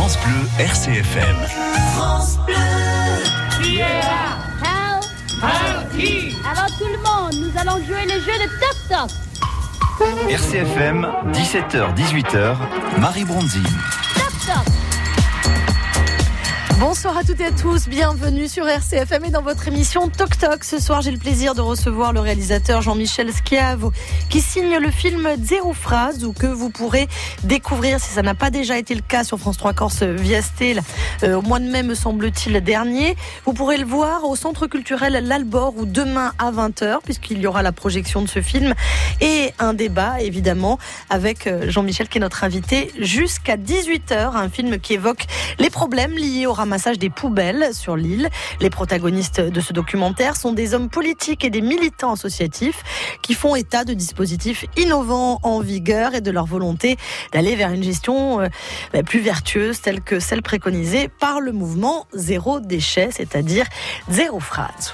France Bleu RCFM. France Bleu. Qui est là? Qui? Alors tout le monde, nous allons jouer le jeu de Toc Toc. RCFM, 17h-18h, Marie Bronzine. Toc Toc. Bonsoir à toutes et à tous, bienvenue sur RCFM et dans votre émission Toc Toc. Ce soir, j'ai le plaisir de recevoir le réalisateur Jean-Michel Schiavo qui signe le film Zéro Phrase, ou que vous pourrez découvrir, si ça n'a pas déjà été le cas, sur France 3 Corse Viasté au mois de mai, me semble-t-il, dernier. Vous pourrez le voir au Centre culturel L'Albor, ou demain à 20h, puisqu'il y aura la projection de ce film et un débat, évidemment, avec Jean-Michel qui est notre invité jusqu'à 18h. Un film qui évoque les problèmes liés au ramassage des poubelles sur l'île. Les protagonistes de ce documentaire sont des hommes politiques et des militants associatifs qui font état de dispositifs innovants en vigueur et de leur volonté d'aller vers une gestion plus vertueuse, telle que celle préconisée par le mouvement Zéro Déchet, c'est-à-dire Zéro Phrase.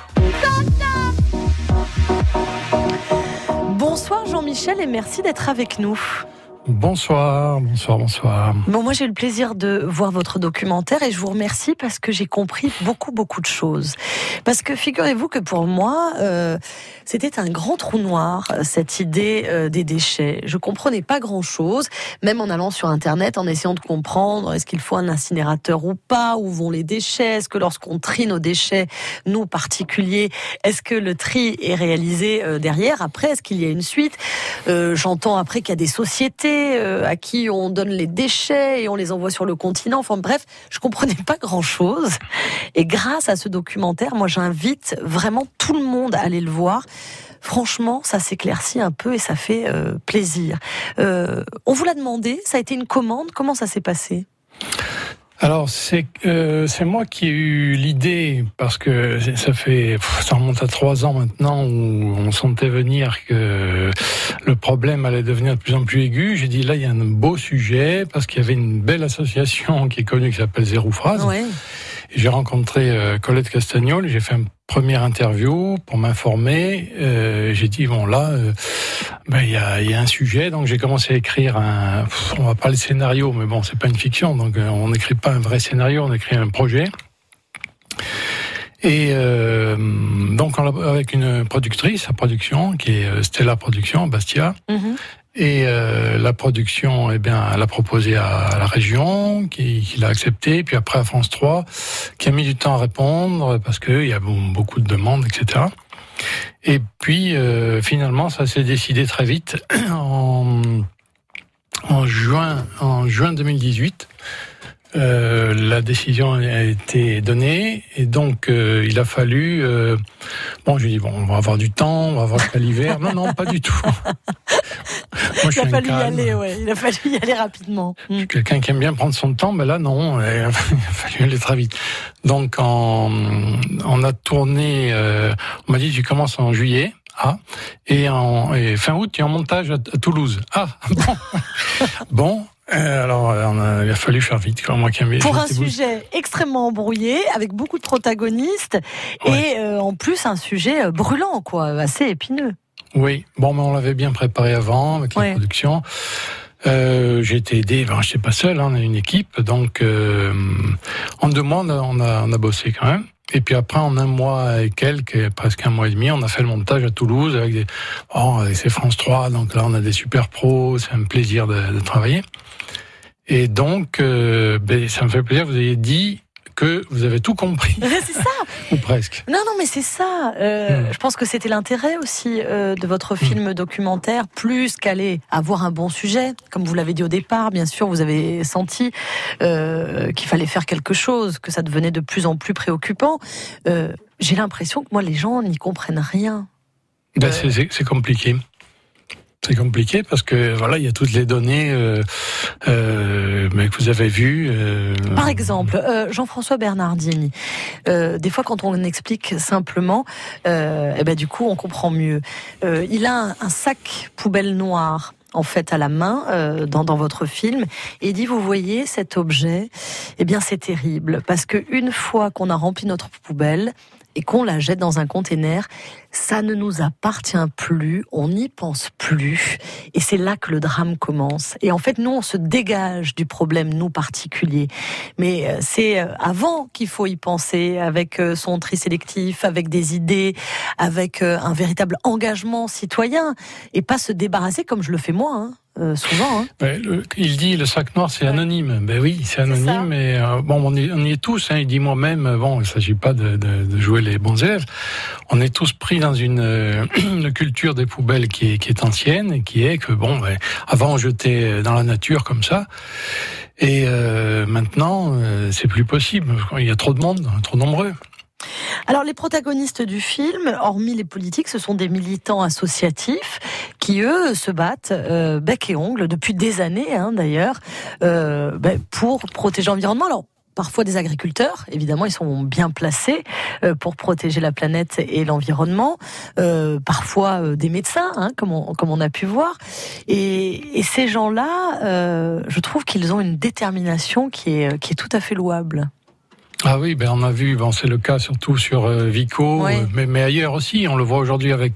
Bonsoir Jean-Michel et merci d'être avec nous. Bonsoir. Bon, moi j'ai eu le plaisir de voir votre documentaire et je vous remercie parce que j'ai compris beaucoup de choses. Parce que figurez-vous que pour moi, c'était un grand trou noir, cette idée des déchets. Je comprenais pas grand-chose, même en allant sur Internet, en essayant de comprendre est-ce qu'il faut un incinérateur ou pas, où vont les déchets, est-ce que lorsqu'on trie nos déchets, nous particuliers, est-ce que le tri est réalisé derrière, après, est-ce qu'il y a une suite? J'entends après qu'il y a des sociétés à qui on donne les déchets et on les envoie sur le continent. Enfin bref, je comprenais pas grand-chose. Et grâce à ce documentaire, moi j'invite vraiment tout le monde à aller le voir. Franchement, ça s'éclaircit un peu et ça fait plaisir. On vous l'a demandé, ça a été une commande, comment ça s'est passé ? Alors c'est moi qui ai eu l'idée, parce que ça remonte à 3 ans maintenant, où on sentait venir que le problème allait devenir de plus en plus aigu. J'ai dit là il y a un beau sujet, parce qu'il y avait une belle association qui est connue qui s'appelle Zéro Phrase. Ouais. Et j'ai rencontré Colette Castagnol, j'ai fait une première interview pour m'informer. J'ai dit bon là, il y a un sujet, donc j'ai commencé à écrire on va parler de scénario, mais bon c'est pas une fiction, donc on n'écrit pas un vrai scénario, on écrit un projet. Et donc avec une productrice à production qui est Stella Production, Bastia. Mm-hmm. Et la production, elle a proposé à la région, qui l'a accepté, puis après à France 3, qui a mis du temps à répondre, parce qu'il y a beaucoup de demandes, etc. Et puis, finalement, ça s'est décidé très vite, en juin 2018. La décision a été donnée et donc il a fallu je lui ai dit on va avoir du temps, on va avoir jusqu'à l'hiver. Non, pas du tout. Moi, il a fallu y aller rapidement. Je suis quelqu'un qui aime bien prendre son temps, mais là non, il a fallu aller très vite. Donc on a tourné, on m'a dit tu commences en juillet. Et fin août, tu es en montage à Toulouse. Bon. Alors, il a fallu faire vite. Moi qui aime pour un sujet extrêmement embrouillé, avec beaucoup de protagonistes, ouais. Et en plus un sujet brûlant, assez épineux. Oui, mais on l'avait bien préparé avant, avec la production. J'ai été aidé, je n'étais pas seul, on a une équipe, donc en 2 mois, on a bossé quand même. Et puis après, en 1 mois et quelques, presque 1 mois et demi, on a fait le montage à Toulouse avec c'est France 3, donc là on a des super pros, c'est un plaisir de travailler. Et donc, ça me fait plaisir, vous ayez dit que vous avez tout compris. C'est ça. Ou presque. Non, mais c'est ça. Je pense que c'était l'intérêt aussi de votre film documentaire, plus qu'aller avoir un bon sujet. Comme vous l'avez dit au départ, bien sûr, vous avez senti qu'il fallait faire quelque chose, que ça devenait de plus en plus préoccupant. J'ai l'impression que moi, les gens n'y comprennent rien. C'est compliqué. C'est compliqué parce que il y a toutes les données mais que vous avez vues. Par exemple, Jean-François Bernardini. Des fois, quand on explique simplement, du coup, on comprend mieux. Il a un sac poubelle noir. En fait, à la main, dans votre film, et dit, vous voyez cet objet, c'est terrible, parce que une fois qu'on a rempli notre poubelle, et qu'on la jette dans un container, ça ne nous appartient plus, on n'y pense plus, et c'est là que le drame commence. Et en fait, nous, on se dégage du problème, nous particuliers. Mais c'est avant qu'il faut y penser, avec son tri sélectif, avec des idées, avec un véritable engagement citoyen, et pas se débarrasser comme je le fais moi, souvent. Il dit le sac noir c'est anonyme. Ben oui, c'est anonyme. Mais on y est tous. Il dit moi-même. Il ne s'agit pas de jouer les bons élèves. On est tous pris dans une culture des poubelles qui est ancienne et qui est que avant on jetait dans la nature comme ça. Et maintenant c'est plus possible. Il y a trop de monde, trop nombreux. Alors les protagonistes du film, hormis les politiques, ce sont des militants associatifs qui, eux, se battent bec et ongle depuis des années, d'ailleurs, pour protéger l'environnement. Alors, parfois des agriculteurs, évidemment, ils sont bien placés pour protéger la planète et l'environnement. Parfois des médecins, comme on a pu voir. Et ces gens-là, je trouve qu'ils ont une détermination qui est tout à fait louable. Ah oui, on a vu, c'est le cas surtout sur Vico, oui. mais ailleurs aussi. On le voit aujourd'hui avec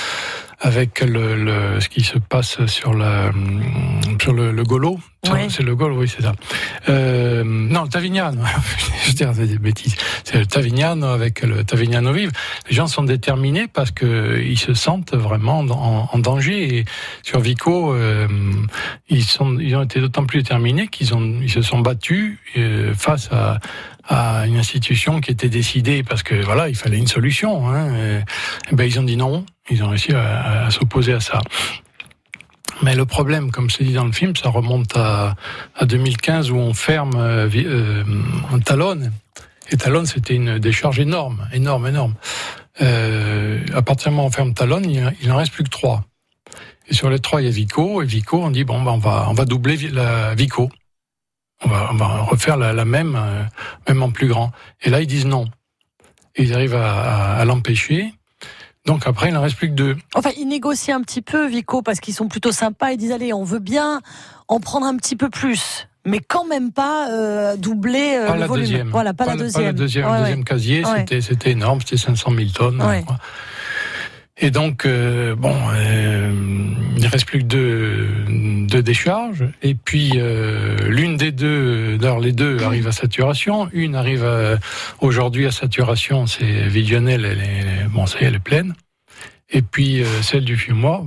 ce qui se passe sur le Golo. Oui. C'est le Golo, oui, c'est ça. Non, le Tavignano. Je dis des bêtises. C'est le Tavignano avec le Tavignano Vive. Les gens sont déterminés parce que ils se sentent vraiment en danger. Et sur Vico, ils ont été d'autant plus déterminés qu'ils se sont battus face à une institution qui était décidée parce que il fallait une solution. Ils ont dit non. Ils ont réussi à s'opposer à ça. Mais le problème, comme c'est dit dans le film, ça remonte à 2015 où on ferme Talonne. Et Talonne, c'était une décharge énorme. À partir du moment où on ferme Talonne, il n'en reste plus que 3. Et sur les 3, il y a Vico. Et Vico, on dit on va doubler la Vico. On va refaire la même en plus grand. Et là, ils disent non. Et ils arrivent à l'empêcher. Donc après, il n'en reste plus que 2. Enfin, ils négocient un petit peu, Vico, parce qu'ils sont plutôt sympas. Ils disent, allez, on veut bien en prendre un petit peu plus, mais quand même pas doubler le volume. Deuxième. Voilà, pas la deuxième. Pas la deuxième. Le deuxième casier, c'était énorme, c'était 500 000 tonnes. Ouais. Et donc, il ne reste plus que 2 décharges. Et puis, l'une des deux, d'ailleurs les deux arrivent à saturation. Une arrive aujourd'hui à saturation, c'est Visionnel, ça y est, elle est pleine. Et puis, celle du Fiumorbe,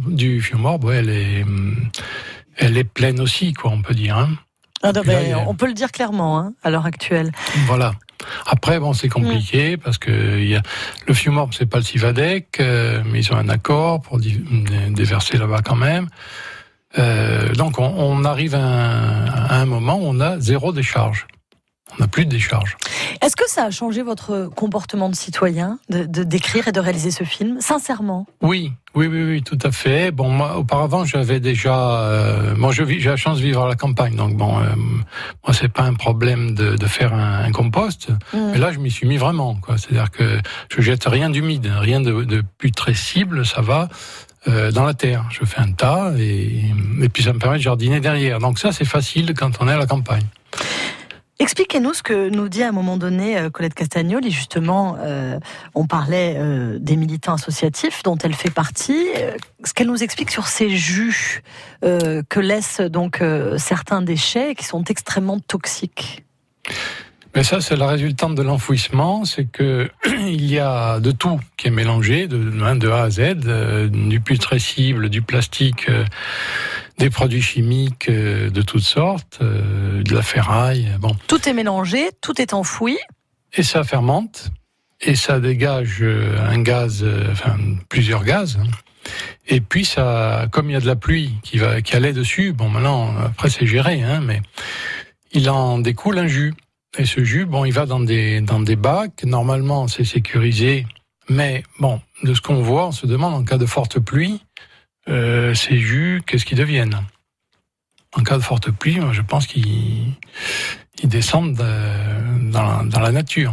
elle est pleine aussi, quoi, on peut dire. On peut le dire clairement, à l'heure actuelle. Voilà. Après, c'est compliqué parce que le Fiumorbe, c'est pas le Civadec, mais ils ont un accord pour déverser là-bas quand même. Donc, on arrive à un moment où on a 0 décharge. On n'a plus de décharge. Est-ce que ça a changé votre comportement de citoyen, d'écrire et de réaliser ce film, sincèrement ? Oui, tout à fait. Moi, auparavant, j'avais déjà... j'ai la chance de vivre à la campagne, donc moi, c'est pas un problème de faire un compost. Mais là, je m'y suis mis vraiment, quoi. C'est-à-dire que je jette rien d'humide, rien de putrescible, ça va dans la terre. Je fais un tas et puis ça me permet de jardiner derrière. Donc ça, c'est facile quand on est à la campagne. Expliquez-nous ce que nous dit à un moment donné Colette Castagnoli. Justement, on parlait des militants associatifs dont elle fait partie. Ce qu'elle nous explique sur ces jus que laissent donc certains déchets qui sont extrêmement toxiques. Mais ça, c'est la résultante de l'enfouissement, c'est que il y a de tout qui est mélangé, de A à Z, du putrescible, du plastique, des produits chimiques de toutes sortes, de la ferraille. Tout est mélangé, tout est enfoui. Et ça fermente, et ça dégage un gaz, plusieurs gaz. Et puis ça, comme il y a de la pluie qui allait dessus, maintenant après c'est géré, mais il en découle un jus. Et ce jus, il va dans des bacs. Normalement, c'est sécurisé. Mais de ce qu'on voit, on se demande en cas de forte pluie, ces jus, qu'est-ce qu'ils deviennent ? En cas de forte pluie, moi, je pense qu'ils descendent dans la nature.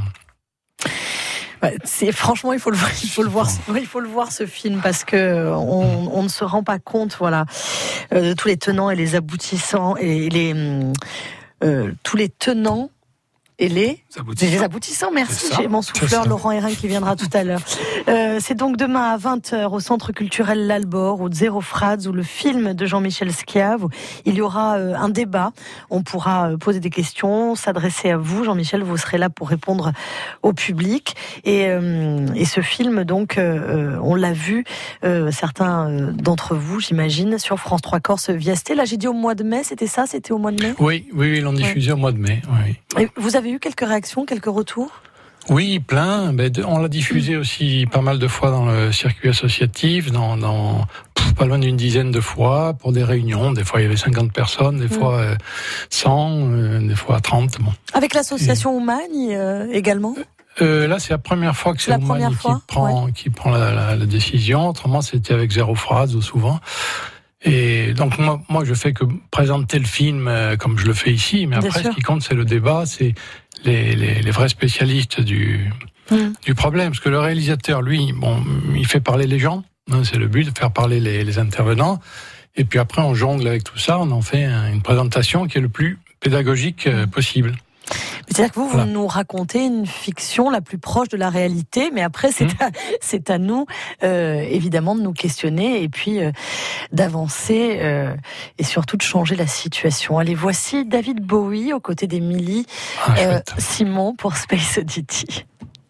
Franchement, il faut le voir ce film parce que on ne se rend pas compte, de tous les tenants et les aboutissants et tous les tenants Et les aboutissants, merci. J'ai mon souffleur Laurent Hérin qui viendra tout à l'heure. C'est donc demain à 20h au Centre culturel L'Albor, au Zéro Frades, où le film de Jean-Michel Schiave. Il y aura un débat. On pourra poser des questions, s'adresser à vous. Jean-Michel, vous serez là pour répondre au public. Et ce film, donc, on l'a vu, certains d'entre vous, j'imagine, sur France 3 Corse Viasté. Là, j'ai dit au mois de mai, c'était ça? C'était au mois de mai? Oui, ils l'ont diffusé au mois de mai. Oui. Et vous avez eu quelques réactions, quelques retours? Oui, plein. On l'a diffusé aussi pas mal de fois dans le circuit associatif, dans pas loin d'une dizaine de fois, pour des réunions. Des fois, il y avait 50 personnes, des fois 100, des fois 30. Bon. Avec l'association Oumagne également? Là, c'est la première fois que c'est Oumagne qui prend la décision. Autrement, c'était avec Zéro Frades ou souvent. Et donc moi je fais que présenter le film comme je le fais ici, mais après ce qui compte c'est le débat, c'est les vrais spécialistes du problème, parce que le réalisateur lui, il fait parler les gens, hein, c'est le but de faire parler les intervenants, et puis après on jongle avec tout ça, on en fait une présentation qui est le plus pédagogique possible. C'est-à-dire que vous nous racontez une fiction la plus proche de la réalité, mais après c'est à nous évidemment de nous questionner et puis d'avancer et surtout de changer la situation. Allez, voici David Bowie aux côtés d'Émilie Simon pour Space Oddity.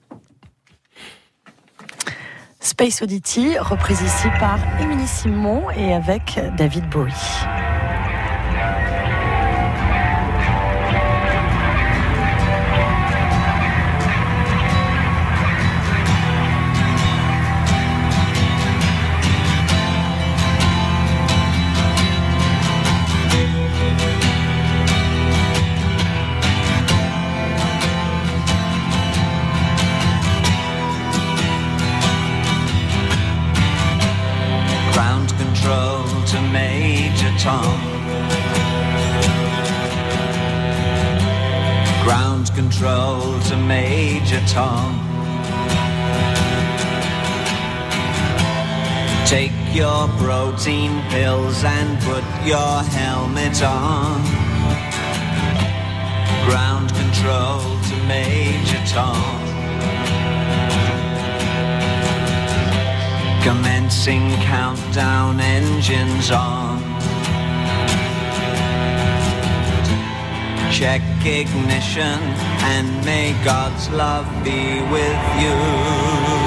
Space Oddity, reprise ici par Émilie Simon et avec David Bowie. Ground control to Major Tom. Take your protein pills and put your helmet on. Ground control to Major Tom. Commencing countdown, engines on. Check ignition and may God's love be with you.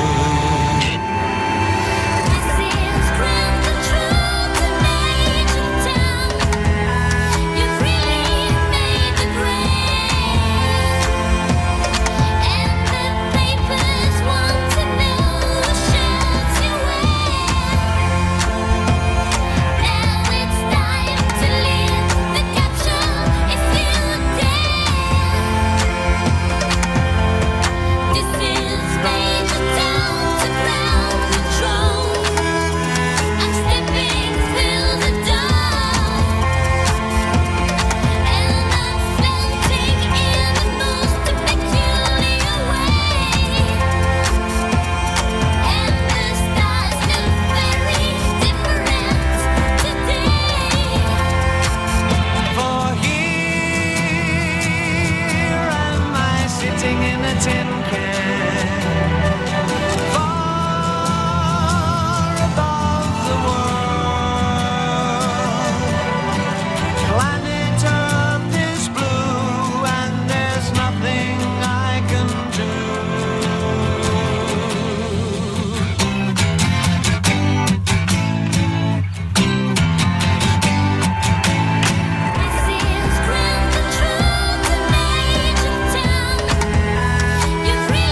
You've really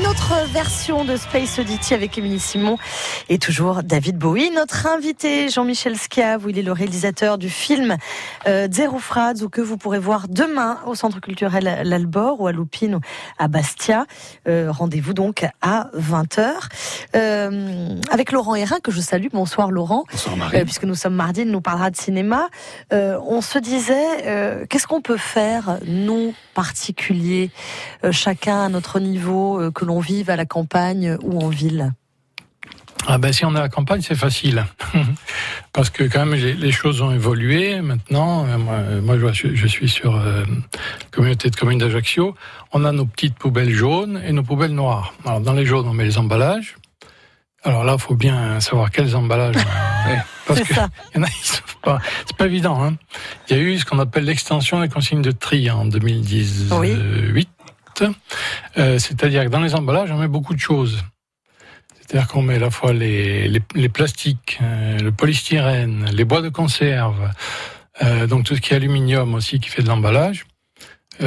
autre version de Space Oddity avec Émilie Simon et toujours David Bowie. Notre invité Jean-Michel Schiave, il est le réalisateur du film Zero Frades, que vous pourrez voir demain au Centre culturel l'Albor ou à Loupine ou à Bastia. Rendez-vous donc à 20h avec Laurent Hérin, que je salue. Bonsoir Laurent. Bonsoir Marie. Puisque nous sommes mardi, il nous parlera de cinéma. On se disait, qu'est-ce qu'on peut faire, nous, particuliers, chacun à notre niveau, que l'on vive à la campagne ou en ville? Si on est à la campagne, c'est facile. Parce que quand même, les choses ont évolué. Maintenant, moi je suis sur la communauté de communes d'Ajaccio. On a nos petites poubelles jaunes et nos poubelles noires. Alors, dans les jaunes, on met les emballages. Alors là, il faut bien savoir quels emballages. Parce que y en a, ils savent pas. C'est pas évident, hein. Il y a eu ce qu'on appelle l'extension des consignes de tri en 2018. Oui. C'est-à-dire que dans les emballages, on met beaucoup de choses. C'est-à-dire qu'on met à la fois les plastiques, le polystyrène, les bois de conserve, donc tout ce qui est aluminium aussi qui fait de l'emballage. Les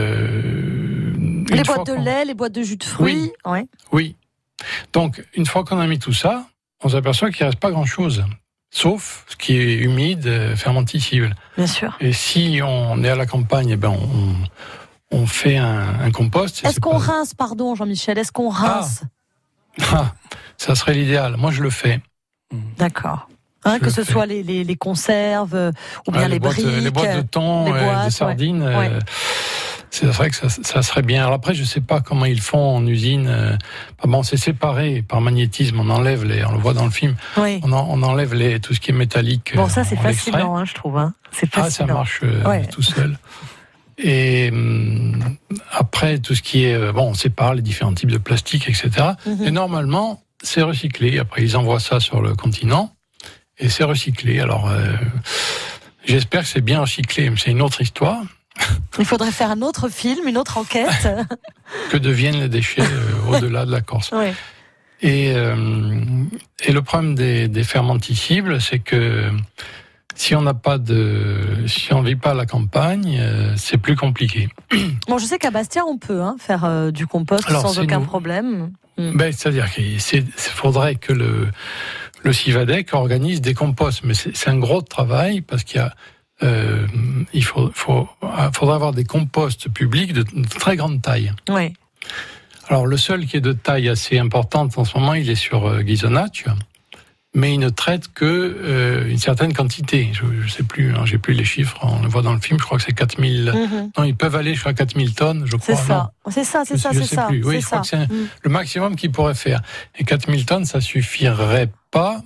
boîtes de lait, les boîtes de jus de fruits. Oui. Donc, une fois qu'on a mis tout ça, on s'aperçoit qu'il ne reste pas grand-chose, sauf ce qui est humide, fermenticible. Bien sûr. Et si on est à la campagne, on fait un compost. Est-ce qu'on rince, pardon Jean-Michel, est-ce qu'on rince ? Ça serait l'idéal. Moi, je le fais. D'accord. Que ce soit les conserves ou bien les briques. Les boîtes de thon, des sardines. Ouais. C'est vrai que ça serait bien. Alors après, je sais pas comment ils font en usine. C'est séparé par magnétisme. On enlève on le voit dans le film. Oui. On enlève tout ce qui est métallique. Bon, ça c'est fascinant, je trouve. C'est fascinant. Ça marche tout seul. Et après, tout ce qui est... on sépare les différents types de plastique, etc. Et normalement, c'est recyclé. Après, ils envoient ça sur le continent et c'est recyclé. Alors, j'espère que c'est bien recyclé, mais c'est une autre histoire. Il faudrait faire un autre film, une autre enquête. Que deviennent les déchets au-delà de la Corse. Oui. Et le problème des fermenticibles, c'est que si on vit pas à la campagne, c'est plus compliqué. Bon, je sais qu'à Bastia, on peut faire du compost sans aucun problème. C'est-à-dire qu'il faudrait que le Civadec organise des composts, mais c'est un gros travail parce qu'il y a il faudra avoir des composts publics de très grande taille. Oui. Alors le seul qui est de taille assez importante en ce moment, il est sur Ghisonaccio, mais il ne traite que une certaine quantité. Je sais plus, j'ai plus les chiffres, on le voit dans le film, je crois que c'est 4000... Non, ils peuvent aller jusqu'à 4000 tonnes, je crois. C'est ça. Je sais plus. Oui, je crois que c'est le maximum qu'ils pourraient faire. Et 4000 tonnes, ça suffit pas.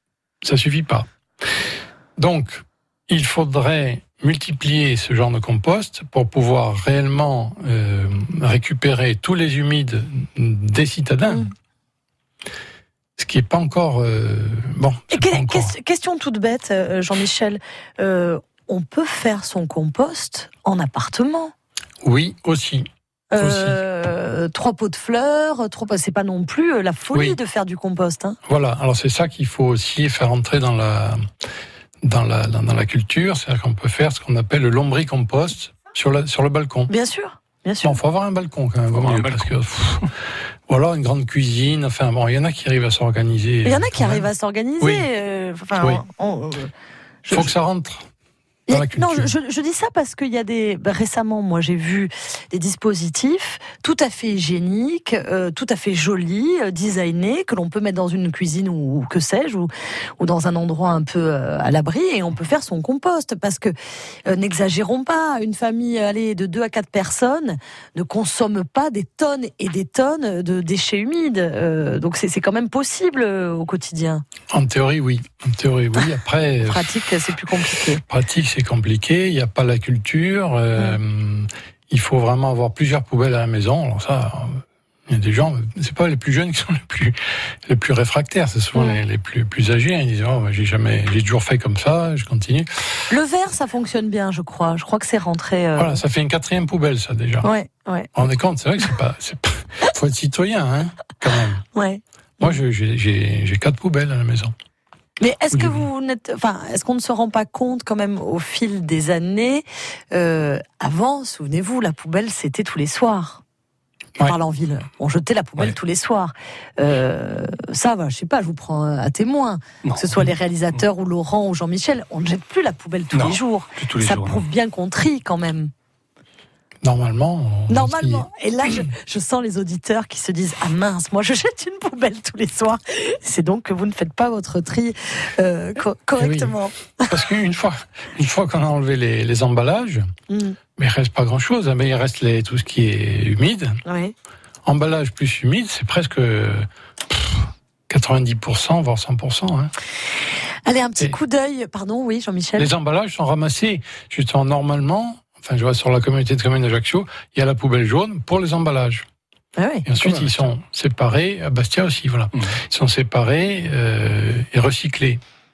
Donc, il faudrait multiplier ce genre de compost pour pouvoir réellement récupérer tous les humides des citadins. Ce qui n'est pas encore... Question toute bête, Jean-Michel. On peut faire son compost en appartement ? Oui, aussi. 3 pots de fleurs, c'est pas non plus la folie de faire du compost. Voilà, alors c'est ça qu'il faut aussi faire entrer dans la culture, c'est-à-dire qu'on peut faire ce qu'on appelle le lombricompost sur le balcon. Bien sûr. Bon, faut avoir un balcon quand même, parce que ou alors une grande cuisine. Enfin bon, il y en a qui arrivent à s'organiser. Il y en a qui arrivent à s'organiser. Faut que ça rentre. Non, je dis ça parce qu'il y a récemment, moi j'ai vu des dispositifs tout à fait hygiéniques, tout à fait jolis, designés, que l'on peut mettre dans une cuisine ou que sais-je, ou dans un endroit un peu à l'abri, et on peut faire son compost. Parce que, n'exagérons pas, une famille de 2 à 4 personnes ne consomme pas des tonnes et des tonnes de déchets humides. Donc c'est quand même possible au quotidien. En théorie, oui. Après, pratique, c'est plus compliqué. C'est compliqué, il n'y a pas la culture, il faut vraiment avoir plusieurs poubelles à la maison. Alors ça, il y a des gens, c'est pas les plus jeunes qui sont les plus réfractaires, c'est souvent les plus âgés. Ils disent j'ai toujours fait comme ça, je continue. Le verre, ça fonctionne bien, je crois. Je crois que c'est rentré. Voilà, ça fait une 4e poubelle, ça déjà. Ouais. Vous vous rendez compte, c'est vrai que c'est pas, faut être citoyen, quand même. Ouais. Moi, j'ai 4 poubelles à la maison. Mais est-ce qu'on ne se rend pas compte quand même au fil des années, avant, souvenez-vous, la poubelle c'était tous les soirs. On parle en ville. On jetait la poubelle tous les soirs. Ça va, je sais pas, je vous prends à témoin. Non. Que ce soit les réalisateurs ou Laurent ou Jean-Michel, on ne jette plus la poubelle tous les jours. Ça prouve bien qu'on trie quand même. Normalement. Et là, je sens les auditeurs qui se disent « Ah mince, moi je jette une poubelle tous les soirs ». C'est donc que vous ne faites pas votre tri correctement. Oui. Parce qu'une fois qu'on a enlevé les emballages, mais il ne reste pas grand-chose. Mais il reste tout ce qui est humide. Oui. Emballage plus humide, c'est presque 90%, voire 100%. Hein. Allez, un petit coup d'œil. Pardon, oui, Jean-Michel. Les emballages sont ramassés justement normalement. Enfin, je vois sur la communauté de communes d'Ajaccio, il y a la poubelle jaune pour les emballages. Ah oui. Et ensuite, ils sont séparés, à Bastia aussi, voilà. Ils sont séparés et recyclés.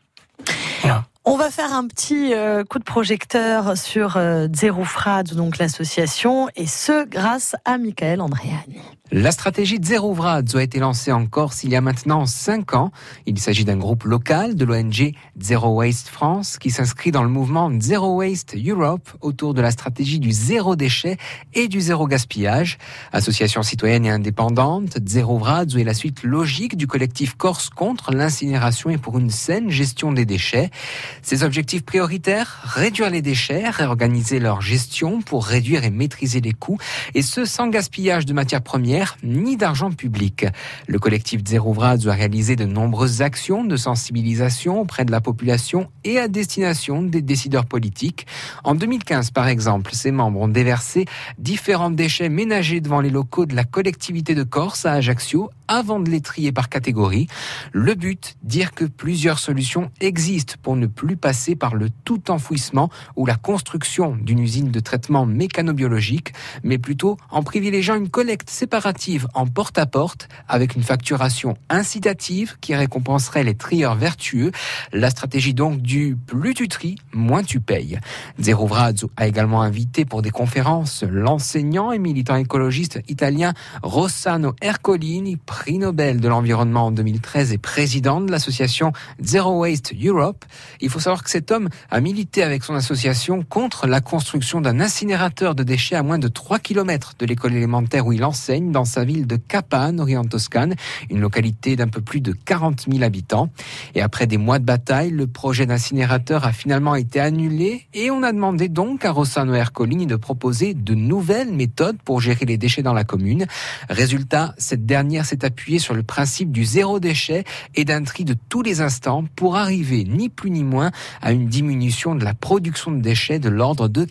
Voilà. On va faire un petit coup de projecteur sur Zeroufrad, donc l'association, et ce, grâce à Michael Andréani. La stratégie Zeroufrad a été lancée en Corse il y a maintenant 5 ans. Il s'agit d'un groupe local de l'ONG Zero Waste France qui s'inscrit dans le mouvement Zero Waste Europe autour de la stratégie du zéro déchet et du zéro gaspillage. Association citoyenne et indépendante, Zeroufrad est la suite logique du collectif Corse contre l'incinération et pour une saine gestion des déchets. Ses objectifs prioritaires, réduire les déchets, réorganiser leur gestion pour réduire et maîtriser les coûts, et ce sans gaspillage de matières premières ni d'argent public. Le collectif Zeroufrad a réalisé de nombreuses actions de sensibilisation auprès de la population et à destination des décideurs politiques. En 2015, par exemple, ses membres ont déversé différents déchets ménagers devant les locaux de la collectivité de Corse à Ajaccio avant de les trier par catégorie. Le but, dire que plusieurs solutions existent pour ne plus passer par le tout enfouissement ou la construction d'une usine de traitement mécanobiologique, mais plutôt en privilégiant une collecte séparative en porte-à-porte avec une facturation incitative qui récompenserait les trieurs vertueux. La stratégie donc du plus tu tries, moins tu payes. Zeroufrad a également invité pour des conférences l'enseignant et militant écologiste italien Rossano Ercolini, prix Nobel de l'environnement en 2013 et président de l'association Zero Waste Europe. Il faut savoir que cet homme a milité avec son association contre la construction d'un incinérateur de déchets à moins de 3 km de l'école élémentaire où il enseigne dans sa ville de Capane, Orient-Toscane, une localité d'un peu plus de 40 000 habitants. Et après des mois de bataille, le projet d'incinérateur a finalement été annulé et on a demandé donc à Rossano Ercolini de proposer de nouvelles méthodes pour gérer les déchets dans la commune. Résultat, cette dernière s'est appuyée sur le principe du zéro déchet et d'un tri de tous les instants pour arriver, ni plus ni moins, à une diminution de la production de déchets de l'ordre de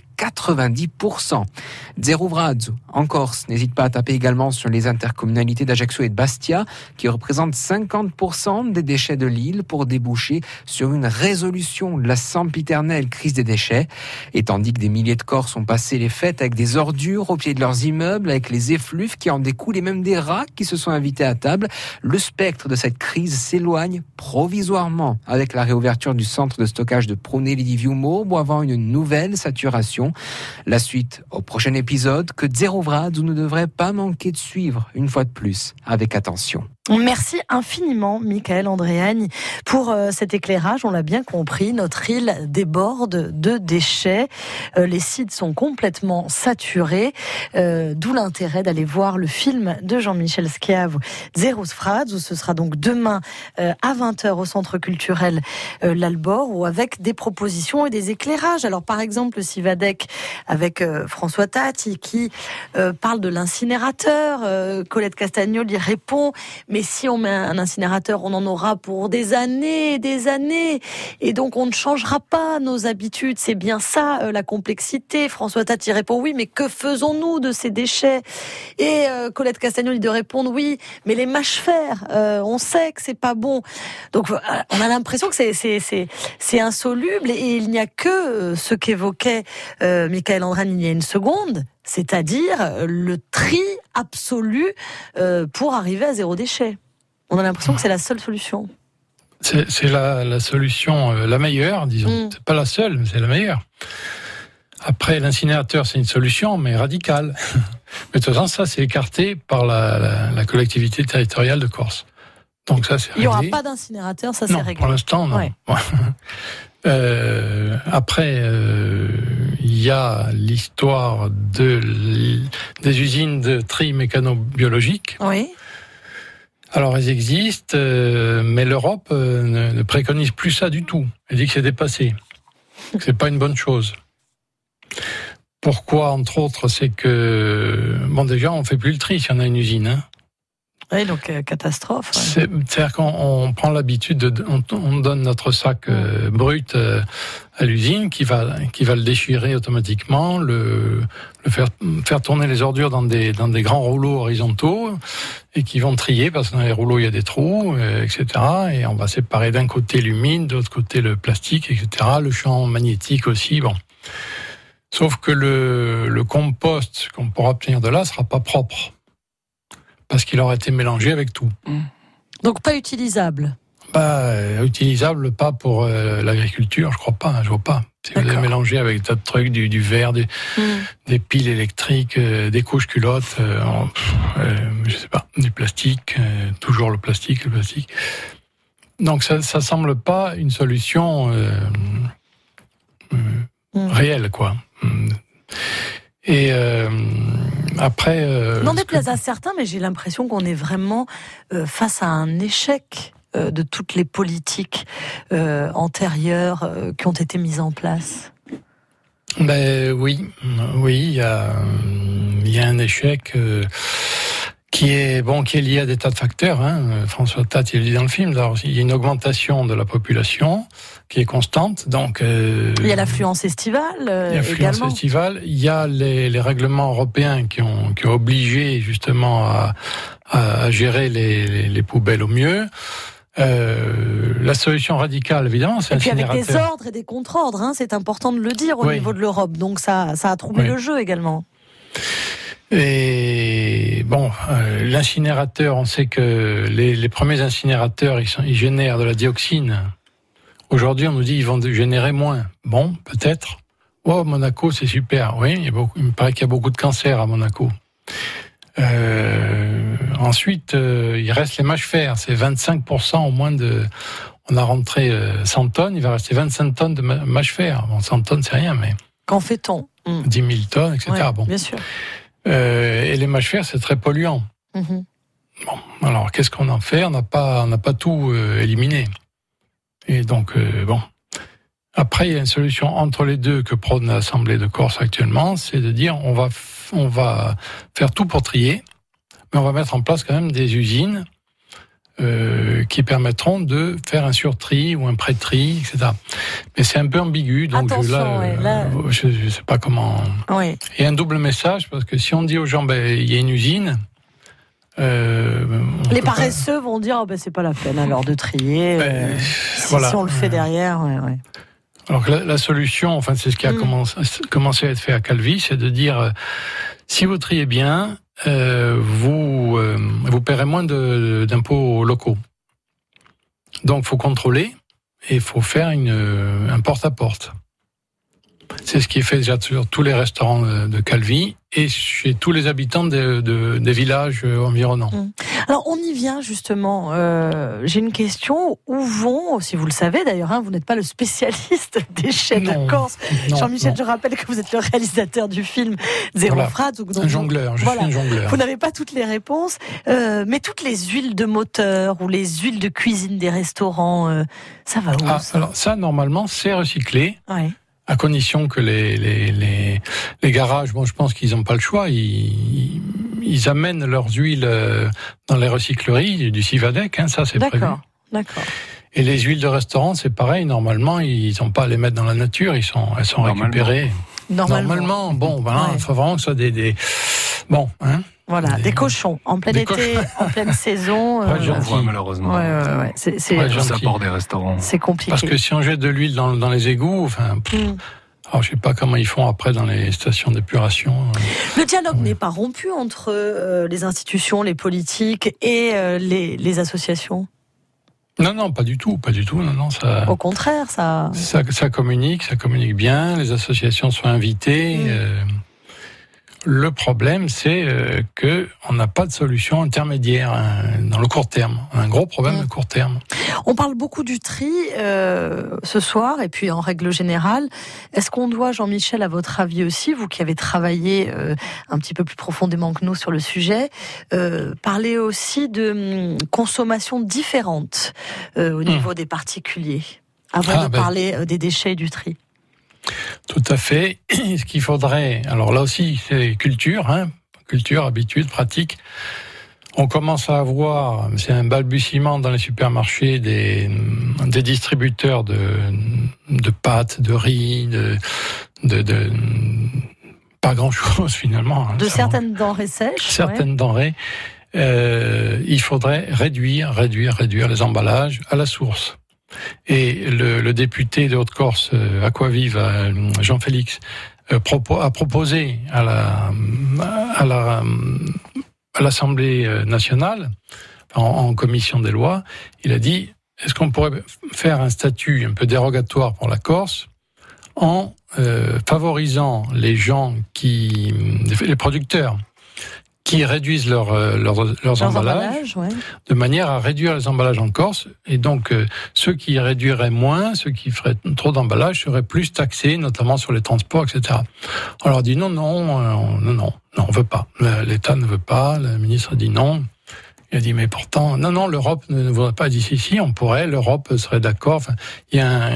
90%. Zeroufrad, en Corse, n'hésite pas à taper également sur les intercommunalités d'Ajaccio et de Bastia, qui représentent 50% des déchets de l'île pour déboucher sur une résolution de la sempiternelle crise des déchets. Et tandis que des milliers de Corses ont passé les fêtes avec des ordures au pied de leurs immeubles, avec les effluves qui en découlent et même des rats qui se sont invités à table, le spectre de cette crise s'éloigne provisoirement avec la réouverture du centre de stockage de Prunelli-di-Viumo avant une nouvelle saturation. La suite au prochain épisode que Zeroufrad ne devrait pas manquer de suivre une fois de plus avec attention. Merci infiniment, Michael Andréani, pour cet éclairage. On l'a bien compris, notre île déborde de déchets. Les sites sont complètement saturés, d'où l'intérêt d'aller voir le film de Jean-Michel Schiavo, Zeroufrad, où ce sera donc demain à 20h au Centre culturel l'Albor, ou avec des propositions et des éclairages. Alors par exemple, le Civadec avec François Tatti qui parle de l'incinérateur. Colette Castagnol y répond, mais si on met un incinérateur, on en aura pour des années, et donc on ne changera pas nos habitudes. C'est bien ça, la complexité. François Tatti répond, oui, mais que faisons-nous de ces déchets? Et Colette Castagnol de répondre, oui, mais les mâches-fer, on sait que c'est pas bon. Donc on a l'impression que c'est insoluble, et il n'y a que ce qu'évoquait Michael Andréani il y a une seconde, c'est-à-dire le tri absolu pour arriver à zéro déchet. On a l'impression que c'est la seule solution. C'est la solution la meilleure, disons. C'est pas la seule, mais c'est la meilleure. Après, l'incinérateur, c'est une solution, mais radicale. Mais de toute façon, ça, c'est écarté par la collectivité territoriale de Corse. Donc ça, c'est réglé. Il n'y aura pas d'incinérateur, ça c'est réglé. Pour l'instant, non. Ouais. Après, il y a l'histoire des usines de tri mécano-biologique. Oui. Alors, elles existent, mais l'Europe ne préconise plus ça du tout. Elle dit que c'est dépassé, que c'est pas une bonne chose. Pourquoi, entre autres, c'est que, déjà, on fait plus le tri si on a une usine, hein. Oui, donc catastrophe. Ouais. C'est-à-dire qu'on prend l'habitude, on donne notre sac brut à l'usine qui va le déchirer automatiquement, faire tourner les ordures dans des grands rouleaux horizontaux et qui vont trier parce que dans les rouleaux il y a des trous, etc. Et on va séparer d'un côté l'humide, de l'autre côté le plastique, etc. Le champ magnétique aussi. Bon. Sauf que le compost qu'on pourra obtenir de là sera pas propre. Parce qu'il aurait été mélangé avec tout. Donc pas utilisable. Utilisable pas pour l'agriculture, je crois pas, je vois pas. Si vous avez mélangé avec des tas de trucs, du verre, des piles électriques, des couches culottes, je sais pas, du plastique, toujours le plastique. Donc ça semble pas une solution réelle, quoi. Et après... N'en déplaise à certains, mais j'ai l'impression qu'on est vraiment face à un échec de toutes les politiques antérieures qui ont été mises en place. Oui, il y a un échec qui est lié à des tas de facteurs. Hein. François Tat, il le dit dans le film. Alors, il y a une augmentation de la population qui est constante. Donc, il y a l'affluence estivale également. Il y a les règlements européens qui ont obligé justement à gérer les poubelles au mieux. La solution radicale, évidemment, c'est l'incinérateur. Et puis avec des ordres et des contre-ordres, hein, c'est important de le dire au niveau de l'Europe. Donc ça a troublé le jeu également. Et l'incinérateur, on sait que les premiers incinérateurs, ils génèrent de la dioxine. Aujourd'hui, on nous dit qu'ils vont générer moins. Bon, peut-être. Monaco, c'est super. Oui, il me paraît qu'il y a beaucoup de cancers à Monaco. Ensuite, il reste les mâches-fer. C'est 25% au moins de... On a rentré 100 tonnes, il va rester 25 tonnes de mâches-fer. 100 tonnes, c'est rien, mais... Qu'en fait-on 10 000 tonnes, etc. Ouais, bien sûr. Et les mâches-fer, c'est très polluant. Alors, qu'est-ce qu'on en fait ? On n'a pas tout éliminé. Et donc, Après, il y a une solution entre les deux que prône l'Assemblée de Corse actuellement, c'est de dire on va faire tout pour trier, mais on va mettre en place quand même des usines qui permettront de faire un surtri ou un pré-tri, etc. Mais c'est un peu ambigu, donc je ne sais pas comment... Oui. Il y a un double message, parce que si on dit aux gens, il y a une usine... les paresseux vont dire, c'est pas la peine alors de trier, si on le fait derrière... Ouais. Alors que la solution, c'est ce qui a commencé à être fait à Calvi, c'est de dire, si vous triez bien, vous paierez moins d'impôts locaux. Donc, il faut contrôler et il faut faire un porte-à-porte. C'est ce qui est fait déjà sur tous les restaurants de Calvi et chez tous les habitants des villages environnants. Alors on y vient justement. J'ai une question. Où vont, si vous le savez d'ailleurs, vous n'êtes pas le spécialiste des chais de Corse. Jean-Michel, je rappelle que vous êtes le réalisateur du film Zéro Frade. Un jongleur, je suis un jongleur. Vous n'avez pas toutes les réponses, mais toutes les huiles de moteur ou les huiles de cuisine des restaurants, ça va où ça ? Alors ça, normalement, c'est recyclé. Ouais. À condition que les garages, je pense qu'ils n'ont pas le choix, ils amènent leurs huiles dans les recycleries du Civadec, ça c'est prévu. D'accord. Et les huiles de restaurant, c'est pareil, normalement, ils n'ont pas à les mettre dans la nature, elles sont récupérées. Normalement, il faut vraiment que ce soit des des cochons, en plein été, en pleine saison. J'en vois malheureusement. Ouais. C'est ça part des restaurants. C'est compliqué. Parce que si on jette de l'huile dans les égouts, alors je sais pas comment ils font après dans les stations d'épuration. Le dialogue n'est pas rompu entre les institutions, les politiques et les associations. Non, pas du tout. Non, ça. Au contraire, ça communique bien. Les associations sont invitées. Le problème, c'est que on n'a pas de solution intermédiaire dans le court terme. Un gros problème de court terme. On parle beaucoup du tri ce soir, et puis en règle générale, est-ce qu'on doit, Jean-Michel, à votre avis aussi, vous qui avez travaillé un petit peu plus profondément que nous sur le sujet, parler aussi de consommation différente au niveau des particuliers, avant de parler des déchets et du tri? Tout à fait. Ce qu'il faudrait, alors là aussi, c'est culture, habitude, pratique. On commence à avoir, c'est un balbutiement dans les supermarchés, des distributeurs de pâtes, de riz, de pas grand-chose finalement. De certaines denrées sèches. Certaines denrées. Il faudrait réduire les emballages à la source. Et le député de Haute-Corse, Aquavive, Jean-Félix, a proposé à l'Assemblée nationale, en commission des lois, il a dit, est-ce qu'on pourrait faire un statut un peu dérogatoire pour la Corse en favorisant les gens les producteurs, qui réduisent leurs emballages de manière à réduire les emballages en Corse. Et donc, ceux qui réduiraient moins, ceux qui feraient trop d'emballages, seraient plus taxés, notamment sur les transports, etc. On leur dit non, on veut pas. L'État ne veut pas, le ministre a dit non. Il a dit, mais pourtant, non, l'Europe ne voudrait pas d'ici, on pourrait, l'Europe serait d'accord. Enfin, il y a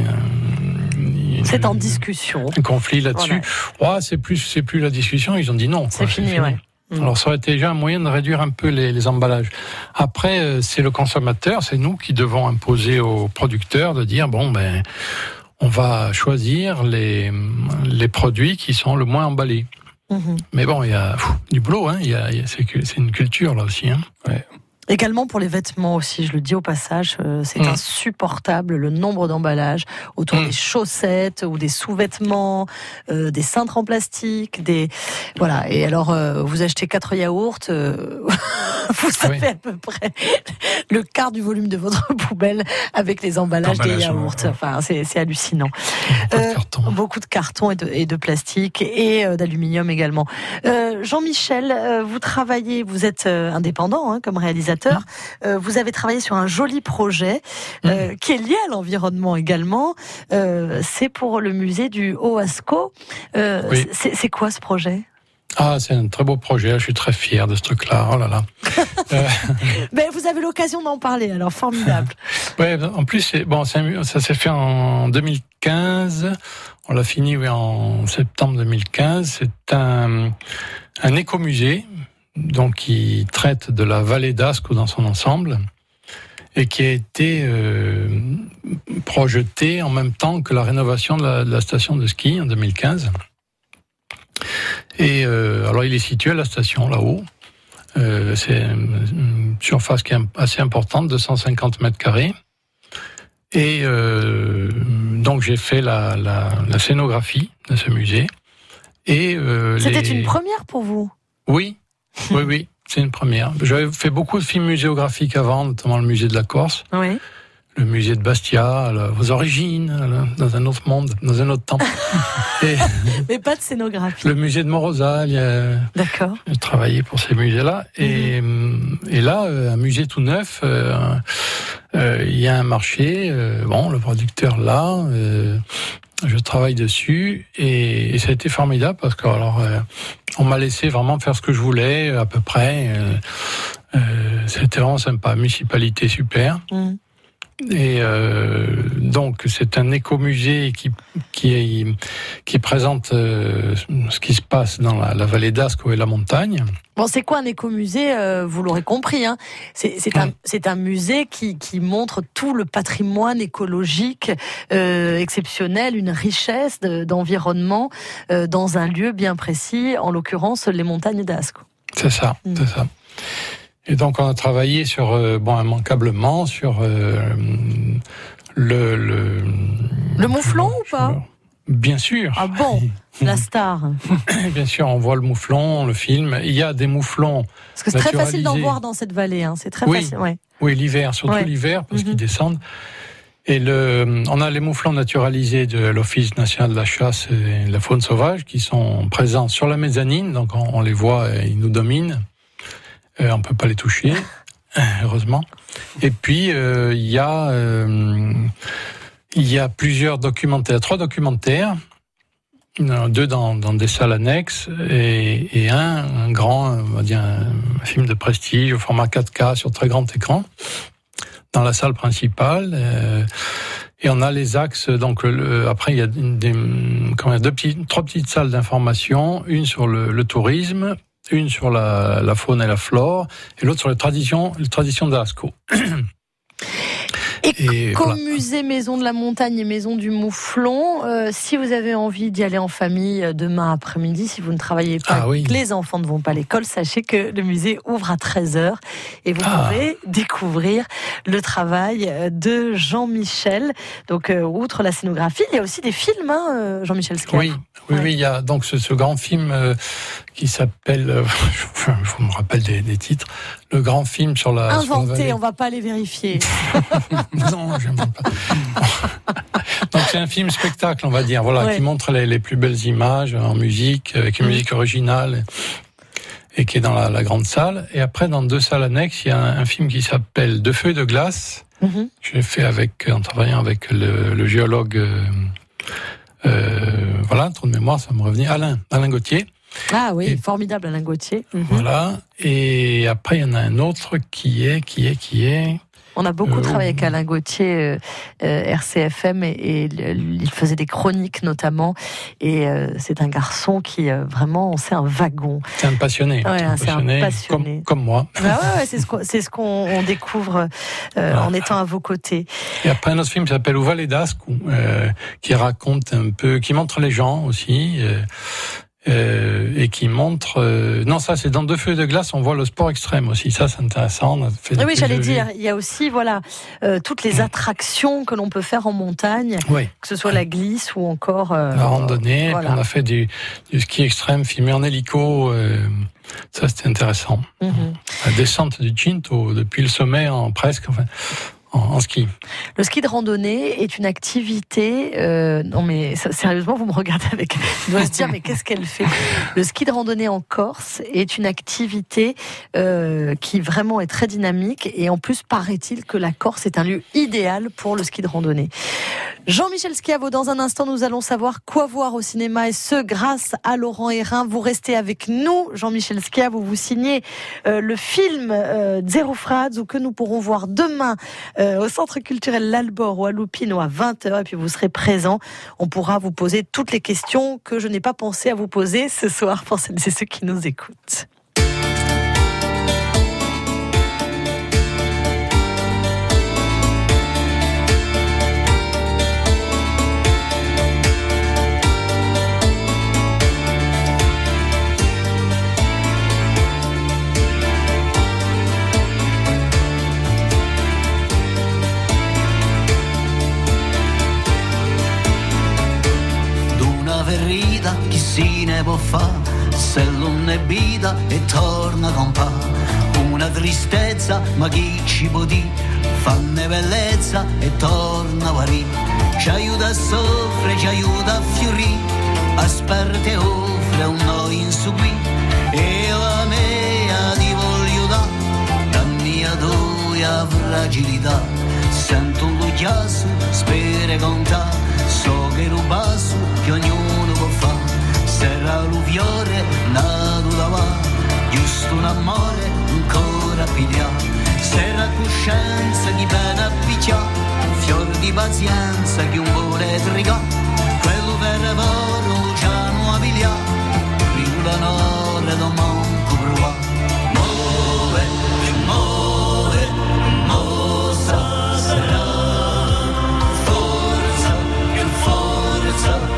c'est en discussion. Un conflit là-dessus. Voilà. C'est plus la discussion, ils ont dit non. C'est fini, ouais. Alors ça aurait été déjà un moyen de réduire un peu les emballages. Après, c'est le consommateur, c'est nous qui devons imposer aux producteurs de dire on va choisir les produits qui sont le moins emballés. Mais bon, il y a du boulot, c'est une culture là aussi. Ouais. Également pour les vêtements aussi, je le dis au passage, c'est insupportable le nombre d'emballages autour des chaussettes ou des sous-vêtements, des cintres en plastique, voilà. Et alors vous achetez 4 yaourts, vous savez à peu près le quart du volume de votre poubelle avec les emballages des yaourts. Enfin, c'est hallucinant. Beaucoup de carton et de plastique et d'aluminium également. Jean-Michel, vous êtes indépendant comme réalisateur. Vous avez travaillé sur un joli projet qui est lié à l'environnement également. C'est pour le musée du Haut-Ascaux. C'est quoi ce projet ? C'est un très beau projet. Je suis très fier de ce truc-là. Oh là là. Mais vous avez l'occasion d'en parler, alors formidable. En plus, ça s'est fait en 2015. On l'a fini en septembre 2015. C'est un écomusée. Donc, qui traite de la vallée d'Ascaux dans son ensemble et qui a été projeté en même temps que la rénovation de la station de ski en 2015. Et alors, il est situé à la station, là-haut. C'est une surface qui est assez importante, 250 mètres carrés. Et donc, j'ai fait la scénographie de ce musée. Et c'était une première pour vous ? Oui, c'est une première. J'avais fait beaucoup de films muséographiques avant, notamment le musée de la Corse, le musée de Bastia, vos origines, dans un autre monde, dans un autre temps. Mais pas de scénographie. Le musée de Mont-Rosaille. D'accord. J'ai travaillé pour ces musées-là. Et là, un musée tout neuf, il y a un marché, le producteur là, je travaille dessus et ça a été formidable parce que on m'a laissé vraiment faire ce que je voulais à peu près. C'était vraiment sympa, municipalité super. Et donc c'est un écomusée qui présente ce qui se passe dans la vallée d'Ascaux et la montagne. Bon, c'est quoi un écomusée ? Vous l'aurez compris, c'est un musée qui montre tout le patrimoine écologique exceptionnel, une richesse d'environnement dans un lieu bien précis, en l'occurrence les montagnes d'Ascaux. C'est ça. Et donc on a travaillé sur immanquablement sur le mouflon ou pas ? Bien sûr. Ah bon, la star. Bien sûr, on voit le mouflon, le film. Il y a des mouflons. Parce que c'est très facile d'en voir dans cette vallée. C'est très facile. Oui, l'hiver, surtout l'hiver, parce qu'ils descendent. Et on a les mouflons naturalisés de l'Office national de la chasse et de la faune sauvage qui sont présents sur la mezzanine, donc on les voit, ils nous dominent. On peut pas les toucher, heureusement. Et puis il y a plusieurs documentaires, 3 documentaires, 2 dans des salles annexes et un grand, on va dire un film de prestige au format 4K sur très grand écran dans la salle principale. Et on a les axes. Donc après il y a 3 petites salles d'information, une sur le tourisme, une sur la faune et la flore, et l'autre sur les traditions de Lascaux. Et voilà. Musée Maison de la Montagne et Maison du Mouflon, si vous avez envie d'y aller en famille demain après-midi, si vous ne travaillez pas, que les enfants ne vont pas à l'école, sachez que le musée ouvre à 13h et vous pourrez découvrir le travail de Jean-Michel. Donc, outre la scénographie, il y a aussi des films, Jean-Michel Schiavo. Oui, il y a donc ce grand film qui s'appelle, je me rappelle des titres, le grand film sur la... Inventé, on va pas les vérifier. Non, je n'aime pas. Donc c'est un film spectacle, on va dire, qui montre les plus belles images en musique, avec une musique originale, et qui est dans la grande salle. Et après, dans 2 salles annexes, il y a un film qui s'appelle De feu et de glace. Je l'ai fait en travaillant avec le géologue... trou de mémoire, ça me revenait. Alain Gauthier. Ah oui, formidable Alain Gauthier. Voilà. Et après, il y en a un autre qui est. On a beaucoup travaillé avec Alain Gauthier, RCFM, et il faisait des chroniques notamment. Et c'est un garçon qui vraiment, c'est un wagon. C'est un passionné. Ouais, c'est un passionné. Comme moi. C'est ce qu'on découvre en étant à vos côtés. Et après, un autre film qui s'appelle Où va les Dascaux, qui raconte un peu, qui montre les gens aussi. Et qui montre... non, ça, c'est dans 2 feux de glace, on voit le sport extrême aussi. Ça, c'est intéressant. On a fait oui, j'allais dire, il y a aussi toutes les attractions que l'on peut faire en montagne, que ce soit la glisse ou encore... la randonnée. On a fait du ski extrême filmé en hélico. Ça, c'était intéressant. La descente du Cinto, depuis le sommet en ski. Le ski de randonnée est une activité... non mais sérieusement, vous me regardez avec... Je dois se dire, mais qu'est-ce qu'elle fait ? Le ski de randonnée en Corse est une activité qui vraiment est très dynamique, et en plus, paraît-il que la Corse est un lieu idéal pour le ski de randonnée. Jean-Michel Schiavo, dans un instant, nous allons savoir quoi voir au cinéma, et ce, grâce à Laurent Hérin. Vous restez avec nous, Jean-Michel Schiavo, vous signez le film Zero Frades, que nous pourrons voir demain au Centre culturel L'Albor ou à Loupino à 20h, et puis vous serez présent. On pourra vous poser toutes les questions que je n'ai pas pensé à vous poser ce soir pour celles et ceux qui nous écoutent. Chi si ne può fa se non è vita e torna con pa. Una tristezza ma chi ci può di fanne bellezza e torna a guarì. Ci aiuta a soffrire, ci aiuta a fiorì, a sperte offre un noi in su qui. E la mia ti voglio da la mia tua fragilità. Sento un lugliasso, spere con ta, so che rubasso che ognuno può fa. Sarà l'uviore nato da va, giusto un amore ancora piglia. Sarà coscienza chi bene appiccia, fior di pazienza che un vuole trigà. Quello per vero Luciano Aviglia, riula nore da manco provà. Muove, muove, mossa sarà. Forza, più forza.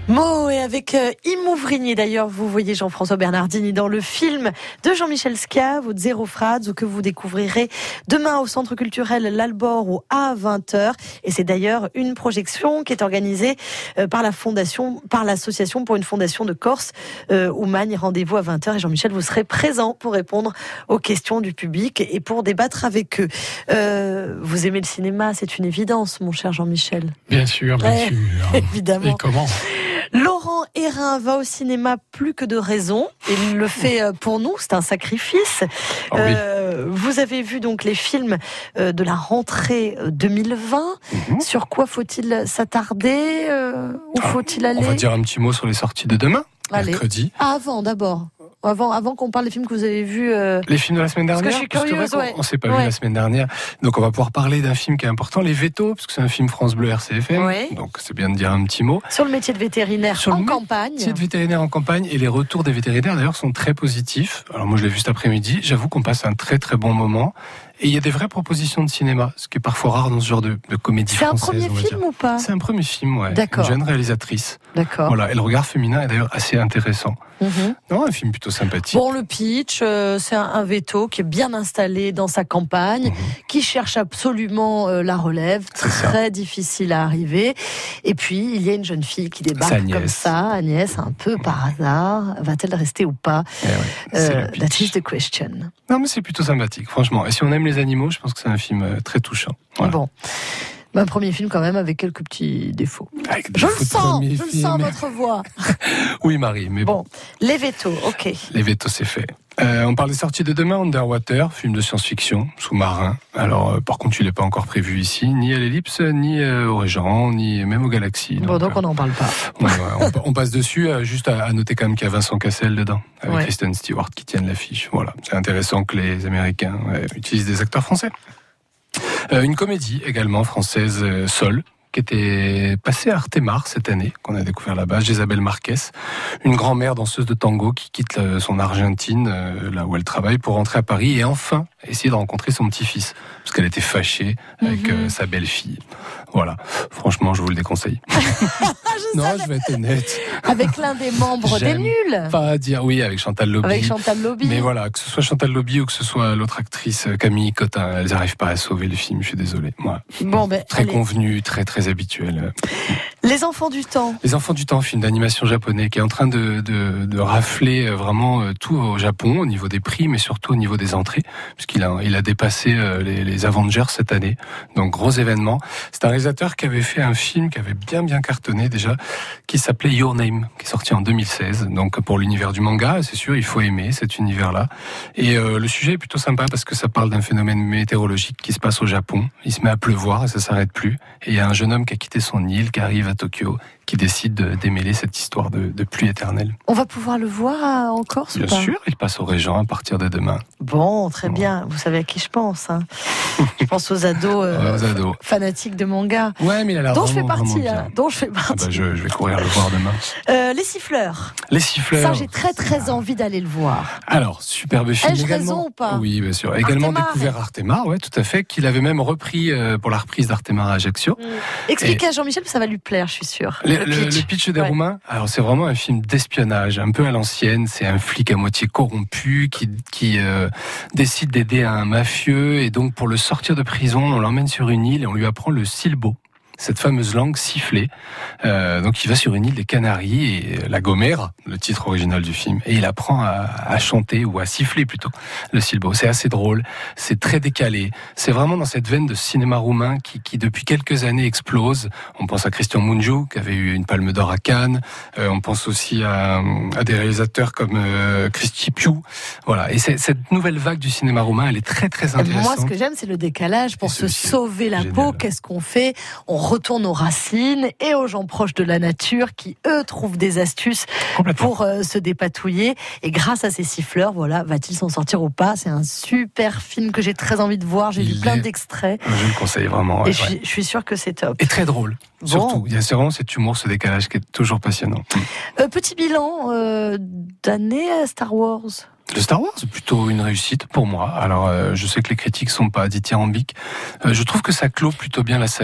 Mo et avec Yves Mouvrier d'ailleurs, vous voyez Jean-François Bernardini dans le film de Jean-Michel Schiave, au Zero Frades, que vous découvrirez demain au Centre culturel L'Albor à 20h. Et c'est d'ailleurs une projection qui est organisée par l'association pour une fondation de Corse, Oumagne. Rendez-vous à 20h et Jean-Michel, vous serez présent pour répondre aux questions du public et pour débattre avec eux. Vous aimez le cinéma, c'est une évidence, mon cher Jean-Michel. Bien sûr, bien sûr. Évidemment. Et comment ? Laurent Hérin va au cinéma plus que de raison. Il le fait pour nous, c'est un sacrifice. Oh oui. Vous avez vu donc les films de la rentrée 2020. Sur quoi faut-il s'attarder Où faut-il aller ? On va dire un petit mot sur les sorties de demain, mercredi. Avant d'abord. Avant qu'on parle des films que vous avez vus. Les films de la semaine dernière. Parce que je suis curieuse, on s'est pas vu la semaine dernière. Donc on va pouvoir parler d'un film qui est important, Les Vétos, parce que c'est un film France Bleu RCFM. Ouais. Donc c'est bien de dire un petit mot. Sur le métier de vétérinaire en campagne. Le métier de vétérinaire en campagne, et les retours des vétérinaires d'ailleurs sont très positifs. Alors moi je l'ai vu cet après-midi, j'avoue qu'on passe un très très bon moment. Et il y a des vraies propositions de cinéma, ce qui est parfois rare dans ce genre de comédie française. C'est un premier film ou pas ? C'est un premier film, ouais. D'accord. Une jeune réalisatrice. D'accord. Voilà, et le regard féminin est d'ailleurs assez intéressant. Non, un film plutôt sympathique. Bon, le pitch, c'est un véto qui est bien installé dans sa campagne, qui cherche absolument la relève, très difficile à arriver. Et puis, il y a une jeune fille qui débarque comme ça, Agnès, un peu par hasard. Va-t-elle rester ou pas ? That is the question. Non, mais c'est plutôt sympathique, franchement. Et si on aime les animaux, je pense que c'est un film très touchant. Voilà. Bon. Un premier film quand même avec quelques petits défauts. Je le sens votre voix. Oui, Marie, mais bon. Les Vétos, ok. Les Vétos, c'est fait. On parle des sorties de demain, Underwater, film de science-fiction, sous-marin. Alors, par contre, il n'est pas encore prévu ici, ni à l'Ellipse, ni au Régent, ni même aux Galaxies. Bon, donc on n'en parle pas. On passe dessus, juste à noter quand même qu'il y a Vincent Cassel dedans, avec Kristen Stewart qui tiennent l'affiche. Voilà, c'est intéressant que les Américains utilisent des acteurs français. Une comédie également française, Sol, qui était passée à Artemar cette année, qu'on a découvert là-bas, d'Isabelle Marquez, une grand-mère danseuse de tango qui quitte son Argentine, là où elle travaille, pour rentrer à Paris et enfin essayer de rencontrer son petit-fils, parce qu'elle était fâchée avec sa belle-fille. Voilà, franchement, je vous le déconseille. Je vais être honnête. Avec l'un des membres des Nuls. Pas à dire, oui, avec Chantal Lobby. Avec Chantal Lobby. Mais voilà, que ce soit Chantal Lobby ou que ce soit l'autre actrice Camille Cotin, elles n'arrivent pas à sauver le film, je suis désolé. Moi, très convenu, très habituel. Les Enfants du Temps. Les Enfants du Temps, film d'animation japonais qui est en train de rafler vraiment tout au Japon, au niveau des prix, mais surtout au niveau des entrées, puisqu'il a dépassé les Avengers cette année. Donc gros événement. C'est un réalisateur qui avait fait un film qui avait bien cartonné déjà, qui s'appelait Your Name, qui est sorti en 2016. Donc pour l'univers du manga, c'est sûr, il faut aimer cet univers-là. Et le sujet est plutôt sympa parce que ça parle d'un phénomène météorologique qui se passe au Japon. Il se met à pleuvoir et ça s'arrête plus. Et il y a un jeune homme qui a quitté son île, qui arrive à Tokyo, qui décide de démêler cette histoire de pluie éternelle. On va pouvoir le voir en Corse ou pas ? Bien sûr, il passe au Régent à partir de demain. Bon, très bien. Vous savez à qui je pense. Je pense aux ados, fanatiques de manga. Ouais, mais il a l'air dont je fais partie. Je vais courir le voir demain. Les Siffleurs. Les Siffleurs. Ça, j'ai très envie d'aller le voir. Alors, superbe film. Ai-je raison ou pas ? Oui, bien sûr. Également découvert Artemar, ouais, tout à fait, qu'il avait même repris pour la reprise d'Artemar à Ajaccio. Expliquez à Jean-Michel, ça va lui plaire, je suis sûre. Le pitch des Roumains, alors c'est vraiment un film d'espionnage, un peu à l'ancienne. C'est un flic à moitié corrompu qui décide d'aider un mafieux, et donc pour le sortir de prison, on l'emmène sur une île et on lui apprend le silbo, cette fameuse langue sifflée. Donc il va sur une île des Canaries, et la Gomera, le titre original du film, et il apprend à chanter, ou à siffler plutôt, le silbo. C'est assez drôle, c'est très décalé, c'est vraiment dans cette veine de cinéma roumain qui depuis quelques années explose. On pense à Cristian Mungiu, qui avait eu une Palme d'Or à Cannes, on pense aussi à des réalisateurs comme Cristi Piu. Voilà, et cette nouvelle vague du cinéma roumain, elle est très intéressante. Moi, ce que j'aime, c'est le décallage. Pour se sauver la peau, qu'est-ce qu'on fait ? On retourne aux racines et aux gens proches de la nature qui, eux, trouvent des astuces pour se dépatouiller. Et grâce à ces siffleurs, voilà, va-t-il s'en sortir ou pas ? C'est un super film que j'ai très envie de voir. J'ai vu plein d'extraits. Je le conseille vraiment. Et je suis sûre que c'est top. Et très drôle, surtout. Il y a vraiment cet humour, ce décalage qui est toujours passionnant. Petit bilan d'année à Star Wars. Le Star Wars, c'est plutôt une réussite pour moi. Alors, je sais que les critiques sont pas dithyrambiques. Je trouve que ça clôt plutôt bien la saga.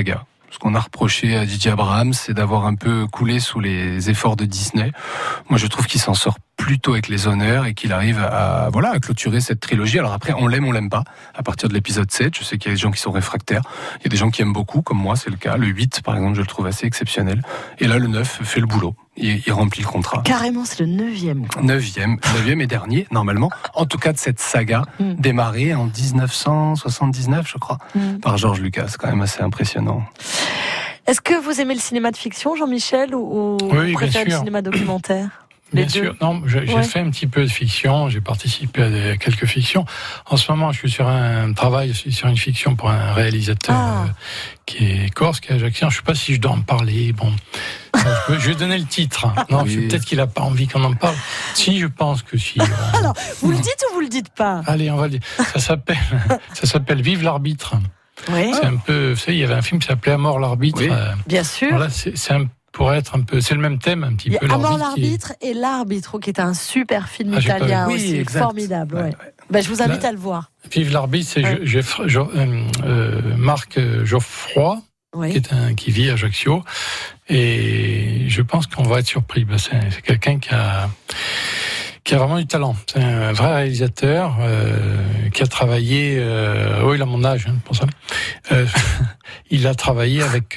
Ce qu'on a reproché à J.J. Abrams, c'est d'avoir un peu coulé sous les efforts de Disney. Moi, je trouve qu'il s'en sort plutôt avec les honneurs et qu'il arrive à clôturer cette trilogie. Alors après, on l'aime pas. À partir de l'épisode 7, je sais qu'il y a des gens qui sont réfractaires. Il y a des gens qui aiment beaucoup, comme moi, c'est le cas. Le 8, par exemple, je le trouve assez exceptionnel. Et là, le 9 fait le boulot. Il remplit le contrat. Carrément, c'est le 9e. 9e et dernier, normalement. En tout cas, de cette saga, démarrée en 1979, je crois, par George Lucas. C'est quand même assez impressionnant. Est-ce que vous aimez le cinéma de fiction, Jean-Michel, ou oui, vous préférez bien sûr. le cinéma documentaire? Bien sûr. Non, j'ai fait un petit peu de fiction. J'ai participé à quelques fictions. En ce moment, je suis sur un travail sur une fiction pour un réalisateur qui est corse, qui est ajaccien. Je ne sais pas si je dois en parler. Bon, je vais donner le titre. Non, peut-être qu'il n'a pas envie qu'on en parle. Si, je pense que si. Alors, vous le dites ou vous le dites pas? Allez, on va le dire. Ça s'appelle Vive l'arbitre. Oui. C'est un peu. Vous savez, il y avait un film qui s'appelait À mort l'arbitre. Oui. Bien sûr. Voilà, c'est un peu, c'est le même thème un petit peu. À mort l'arbitre et l'Arbitro, qui est un super film italien aussi, formidable. Ouais. Ben, je vous invite à le voir. Vive l'arbitre, c'est Marc Geoffroy, qui vit à Ajaccio, et je pense qu'on va être surpris. Ben, c'est quelqu'un qui a vraiment du talent. C'est un vrai réalisateur qui a travaillé. Il a mon âge pour ça. Il a travaillé avec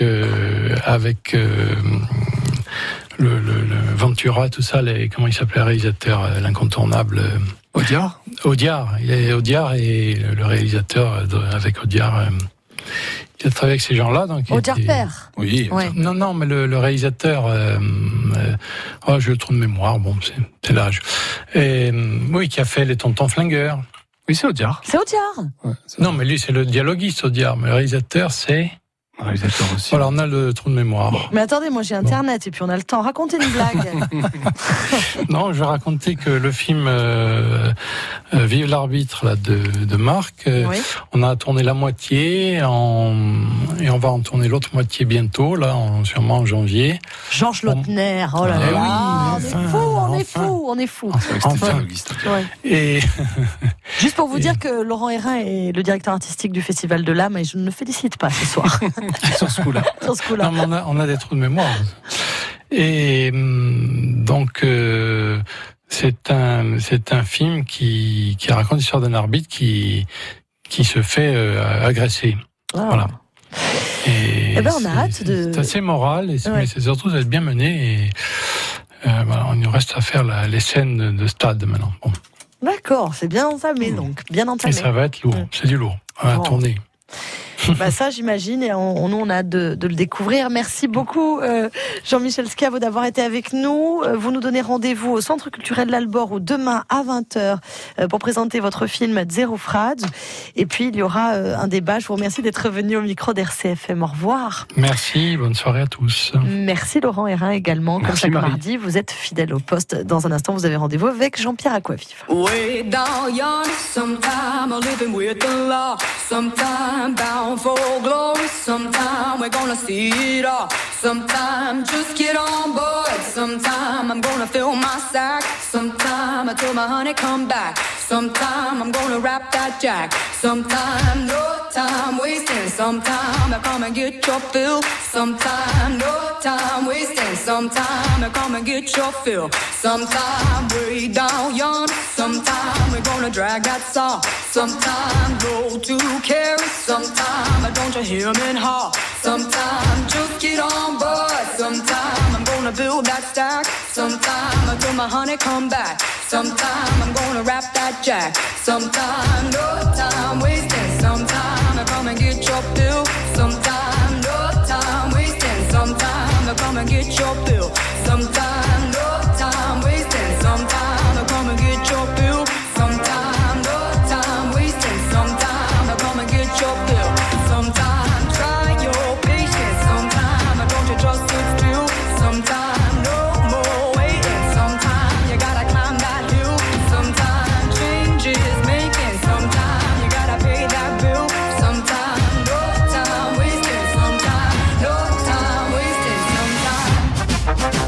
le Ventura, tout ça. Comment il s'appelait, le réalisateur, l'incontournable. Audiard. Il est Audiard et le réalisateur avec Audiard. Il a travaillé avec ces gens-là. Audiard père. Oui. Ouais. Non, mais le réalisateur. J'ai le trou de mémoire. Bon, c'est l'âge. Et qui a fait Les Tontons Flingueurs. Oui, c'est Audiard. C'est Audiard. Ouais, non, mais lui, c'est le dialoguiste Audiard. Mais le réalisateur, c'est. Réalisateur aussi. Voilà, on a le trou de mémoire. Mais attendez, moi j'ai Internet et puis on a le temps. Racontez une blague. Non, je vais raconter que le film Vive l'arbitre là, de Marc, on a tourné la moitié et on va en tourner l'autre moitié bientôt, là, sûrement en janvier. Georges Lautner, oh là là, on est fou. Enfin. Et juste pour vous dire que Laurent Hérin est le directeur artistique du Festival de l'Âme et je ne le félicite pas ce soir. Sur ce coup-là. Non, on a des trous de mémoire. Et donc, c'est un film qui raconte l'histoire d'un arbitre qui se fait agresser. Voilà. Et on a hâte de. C'est assez moral, mais c'est surtout d'être bien mené. Et il nous reste à faire les scènes de stade maintenant. Bon. D'accord, c'est bien entamé donc, bien entamé. Et ça va être lourd, c'est du lourd. On va tourner. Ça, j'imagine, et on a hâte de le découvrir. Merci beaucoup, Jean-Michel Schiavo, d'avoir été avec nous. Vous nous donnez rendez-vous au Centre culturel L'Albor demain à 20h pour présenter votre film Zero Frades. Et puis, il y aura un débat. Je vous remercie d'être venu au micro d'RCFM. Au revoir. Merci, bonne soirée à tous. Merci Laurent Hérin également. Comme chaque mardi, vous êtes fidèle au poste. Dans un instant, vous avez rendez-vous avec Jean-Pierre Aquavif. Way down yonder, sometime I'm living with the law, sometime bound for glory, sometime we're gonna see it all, sometime just get on board, sometime I'm gonna fill my sack, sometime I tell my honey come back, sometime I'm gonna wrap that jack, sometime no time wasting, sometime I come and get your fill, sometime no time wasting, sometime I come and get your fill, sometime way down yonder, sometime we're gonna drag that saw, sometime go to carry, sometime don't you hear him in hall, sometime just get on board, sometime I'm gonna build that stack, sometime until my honey come back, sometime I'm gonna wrap that jack, sometime no time wasting, sometime I come and get your bill, sometime no time wasting, sometime I come and get your bill, sometime no time wasting, sometime I come and get your bill, sometime no time wasting, sometime I come and get your bill, sometime try your patience, sometime I don't you just sit still, sometime no more waiting, sometime you gotta climb that hill, sometime changes making, sometime you gotta pay that bill, sometime no time wasting, sometime no time wasting, sometime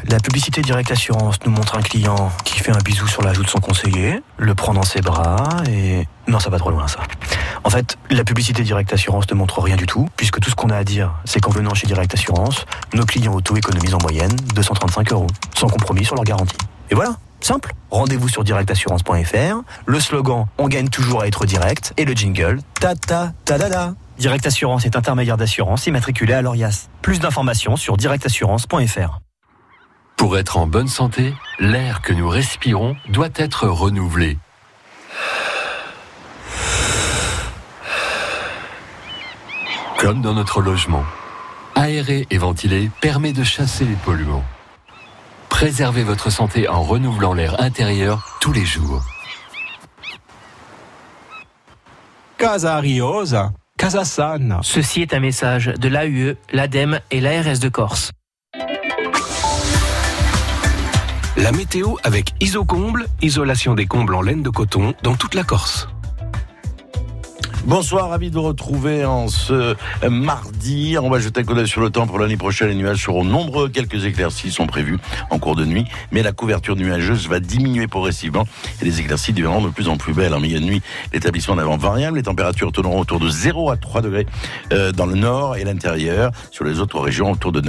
La publicité Direct Assurance nous montre un client qui fait un bisou sur la joue de son conseiller, le prend dans ses bras et... Non, ça va trop loin, ça. En fait, la publicité Direct Assurance ne montre rien du tout, puisque tout ce qu'on a à dire, c'est qu'en venant chez Direct Assurance, nos clients auto économisent en moyenne 235 €, sans compromis sur leur garantie. Et voilà, simple. Rendez-vous sur directassurance.fr, le slogan « On gagne toujours à être direct » et le jingle « Ta-ta-ta-da-da ». Direct Assurance est intermédiaire d'assurance immatriculé à l'ORIAS. Plus d'informations sur directassurance.fr. Pour être en bonne santé, l'air que nous respirons doit être renouvelé. Comme dans notre logement. Aérer et ventiler permet de chasser les polluants. Préservez votre santé en renouvelant l'air intérieur tous les jours. Casa Ariosa, Casa Sana. Ceci est un message de l'AUE, l'ADEME et l'ARS de Corse. La météo avec Isocomble, isolation des combles en laine de coton dans toute la Corse. Bonsoir, ravi de vous retrouver en ce mardi. On va jeter un coup d'œil sur le temps pour l'année prochaine. Les nuages seront nombreux. Quelques éclaircies sont prévues en cours de nuit. Mais la couverture nuageuse va diminuer progressivement et les éclaircies deviendront de plus en plus belles. En milieu de nuit, l'établissement d'avant variable. Les températures tourneront autour de 0 à 3 degrés dans le nord et l'intérieur. Sur les autres régions, autour de